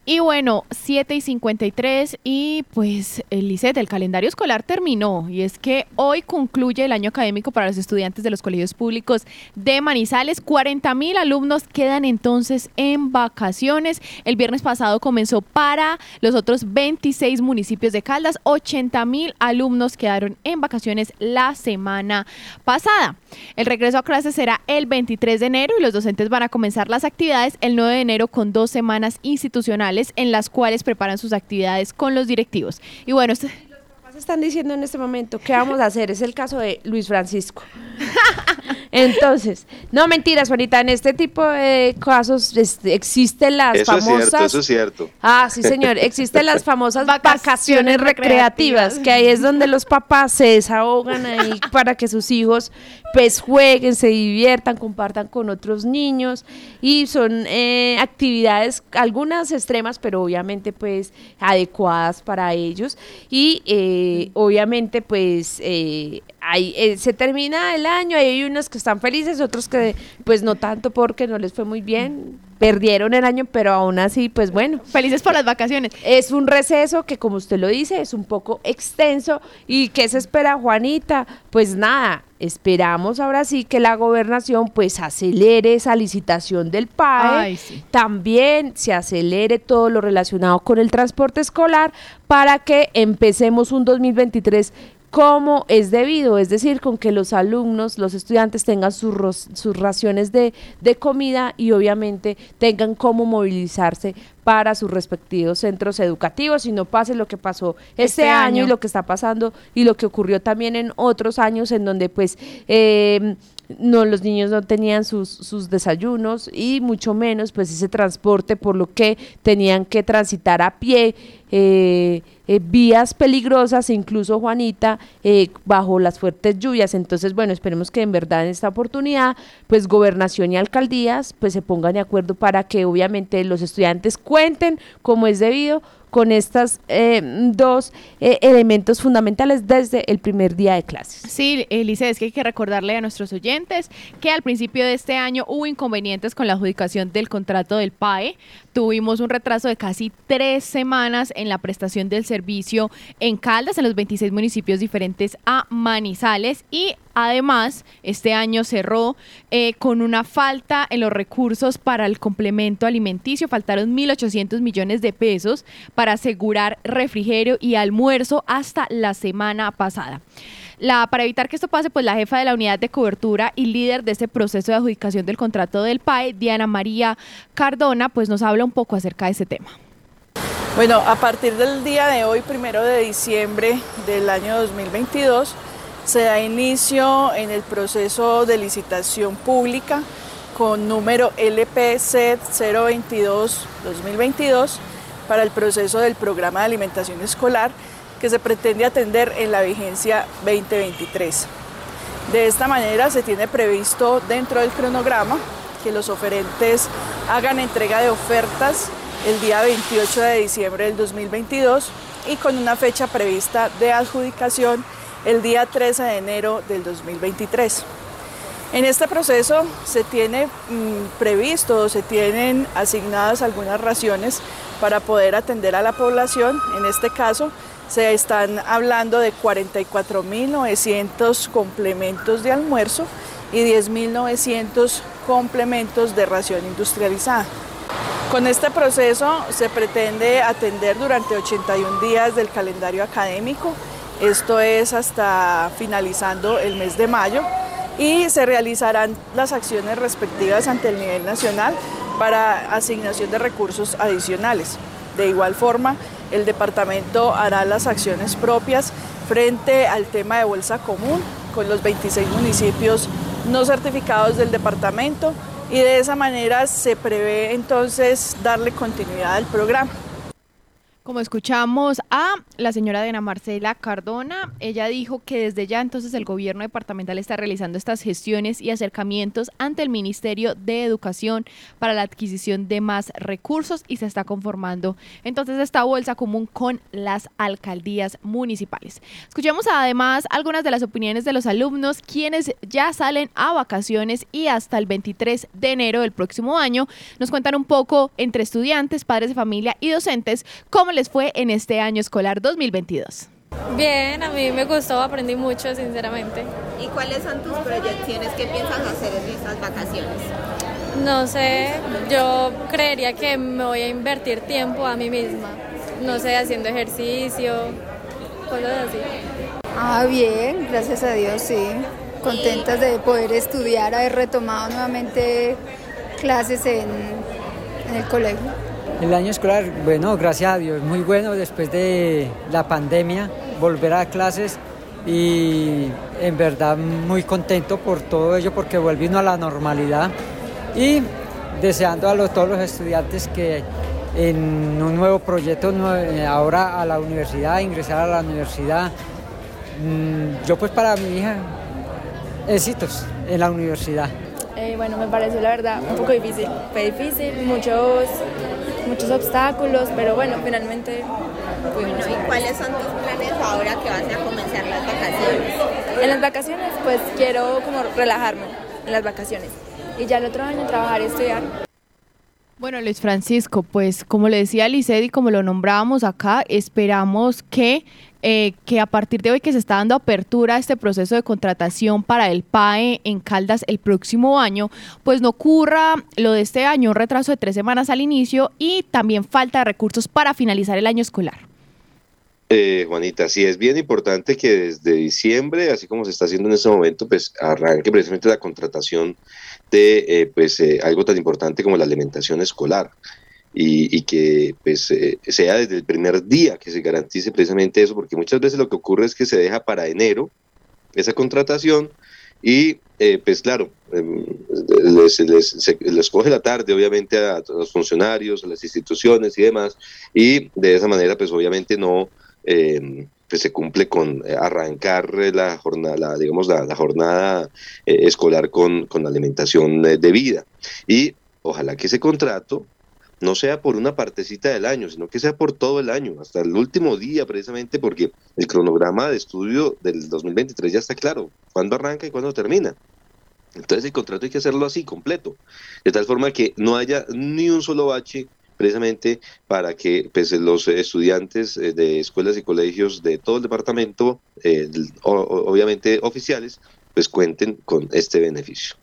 Y bueno, 7:53 y pues Lisette, el calendario escolar terminó y es que hoy concluye el año académico para los estudiantes de los colegios públicos de Manizales. 40,000 alumnos quedan entonces en vacaciones. El viernes pasado comenzó para los otros 26 municipios de Caldas. 80,000 alumnos quedaron en vacaciones la semana pasada. El regreso a clases será el 23 de enero y los docentes van a comenzar las actividades el 9 de enero con 2 semanas institucionales en las cuales preparan sus actividades con los directivos. Y bueno, Los papás están diciendo en este momento, ¿qué vamos a hacer? Es el caso de Luis Francisco. Entonces, no mentiras, Juanita, en este tipo de casos existen las famosas... Eso es cierto. Ah, sí, señor, existen las famosas vacaciones recreativas, que ahí es donde los papás se desahogan ahí para que sus hijos pues jueguen, se diviertan, compartan con otros niños y son actividades, algunas extremas, pero obviamente pues adecuadas para ellos y obviamente pues se termina el año, hay unos que están felices, otros que pues no tanto porque no les fue muy bien, perdieron el año, pero aún así pues bueno. Felices por las vacaciones. Es un receso que como usted lo dice es un poco extenso y ¿qué se espera, Juanita? Pues nada, esperamos ahora sí que la gobernación pues acelere esa licitación del PAE, sí. También se acelere todo lo relacionado con el transporte escolar para que empecemos un 2023 como es debido, es decir, con que los alumnos, los estudiantes tengan sus raciones de comida y obviamente tengan cómo movilizarse para sus respectivos centros educativos y no pase lo que pasó este año y lo que está pasando y lo que ocurrió también en otros años en donde pues no, los niños no tenían sus desayunos y mucho menos pues ese transporte, por lo que tenían que transitar a pie, vías peligrosas, incluso Juanita, bajo las fuertes lluvias. Entonces bueno, esperemos que en verdad en esta oportunidad pues gobernación y alcaldías pues se pongan de acuerdo para que obviamente los estudiantes cuenten como es debido con estas dos elementos fundamentales desde el primer día de clases. Sí, Elise, es que hay que recordarle a nuestros oyentes que al principio de este año hubo inconvenientes con la adjudicación del contrato del PAE. Tuvimos un retraso de casi 3 semanas en la prestación del servicio en Caldas, en los 26 municipios diferentes a Manizales, y además este año cerró con una falta en los recursos para el complemento alimenticio. Faltaron 1.800 millones de pesos para asegurar refrigerio y almuerzo hasta la semana pasada. Para evitar que esto pase, pues la jefa de la unidad de cobertura y líder de este proceso de adjudicación del contrato del PAE, Diana María Cardona, pues nos habla un poco acerca de ese tema. Bueno, a partir del día de hoy, 1 de diciembre del año 2022, se da inicio en el proceso de licitación pública con número LPZ 022-2022 para el proceso del programa de alimentación escolar que se pretende atender en la vigencia 2023. De esta manera se tiene previsto dentro del cronograma que los oferentes hagan entrega de ofertas el día 28 de diciembre del 2022 y con una fecha prevista de adjudicación el día 13 de enero del 2023. En este proceso se tiene previsto, se tienen asignadas algunas raciones para poder atender a la población. En este caso se están hablando de 44.900 complementos de almuerzo y 10.900 complementos de ración industrializada. Con este proceso se pretende atender durante 81 días del calendario académico, esto es hasta finalizando el mes de mayo, y se realizarán las acciones respectivas ante el nivel nacional para asignación de recursos adicionales. De igual forma, el departamento hará las acciones propias frente al tema de bolsa común con los 26 municipios no certificados del departamento y de esa manera se prevé entonces darle continuidad al programa. Como escuchamos a la señora Diana Marcela Cardona, ella dijo que desde ya entonces el gobierno departamental está realizando estas gestiones y acercamientos ante el Ministerio de Educación para la adquisición de más recursos y se está conformando entonces esta bolsa común con las alcaldías municipales. Escuchemos además algunas de las opiniones de los alumnos quienes ya salen a vacaciones y hasta el 23 de enero del próximo año nos cuentan un poco entre estudiantes, padres de familia y docentes cómo les fue en este año escolar 2022. Bien, a mí me gustó, aprendí mucho, sinceramente. ¿Y cuáles son tus proyecciones? ¿Qué piensas hacer en estas vacaciones? No sé, yo creería que me voy a invertir tiempo a mí misma. No sé, haciendo ejercicio, cosas así. Bien, gracias a Dios, sí. Contentas de poder estudiar, haber retomado nuevamente clases en el colegio. El año escolar, bueno, gracias a Dios, muy bueno después de la pandemia, volver a clases y en verdad muy contento por todo ello porque volvimos a la normalidad y deseando a todos los estudiantes que en un nuevo proyecto, ahora a la universidad, ingresar a la universidad. Yo pues para mi hija, éxitos en la universidad. Bueno, me pareció la verdad un poco difícil, fue difícil, muchos obstáculos, pero bueno, finalmente Bueno, ¿y cuáles son tus planes ahora que vas a comenzar las vacaciones? En las vacaciones pues quiero como relajarme en las vacaciones y ya el otro año trabajar y estudiar. Bueno, Luis Francisco, pues como le decía Lisset y como lo nombrábamos acá, esperamos que a partir de hoy que se está dando apertura a este proceso de contratación para el PAE en Caldas el próximo año, pues no ocurra lo de este año, un retraso de 3 semanas al inicio y también falta de recursos para finalizar el año escolar. Juanita, sí es bien importante que desde diciembre, así como se está haciendo en este momento, pues arranque precisamente la contratación de algo tan importante como la alimentación escolar y que pues sea desde el primer día que se garantice precisamente eso, porque muchas veces lo que ocurre es que se deja para enero esa contratación y pues claro, les coge la tarde obviamente a los funcionarios, a las instituciones y demás, y de esa manera pues obviamente no pues se cumple con arrancar la jornada, la jornada escolar con alimentación debida. Y ojalá que ese contrato no sea por una partecita del año, sino que sea por todo el año, hasta el último día precisamente, porque el cronograma de estudio del 2023 ya está claro, cuándo arranca y cuándo termina. Entonces el contrato hay que hacerlo así, completo, de tal forma que no haya ni un solo bache precisamente para que pues, los estudiantes de escuelas y colegios de todo el departamento, obviamente oficiales, pues cuenten con este beneficio.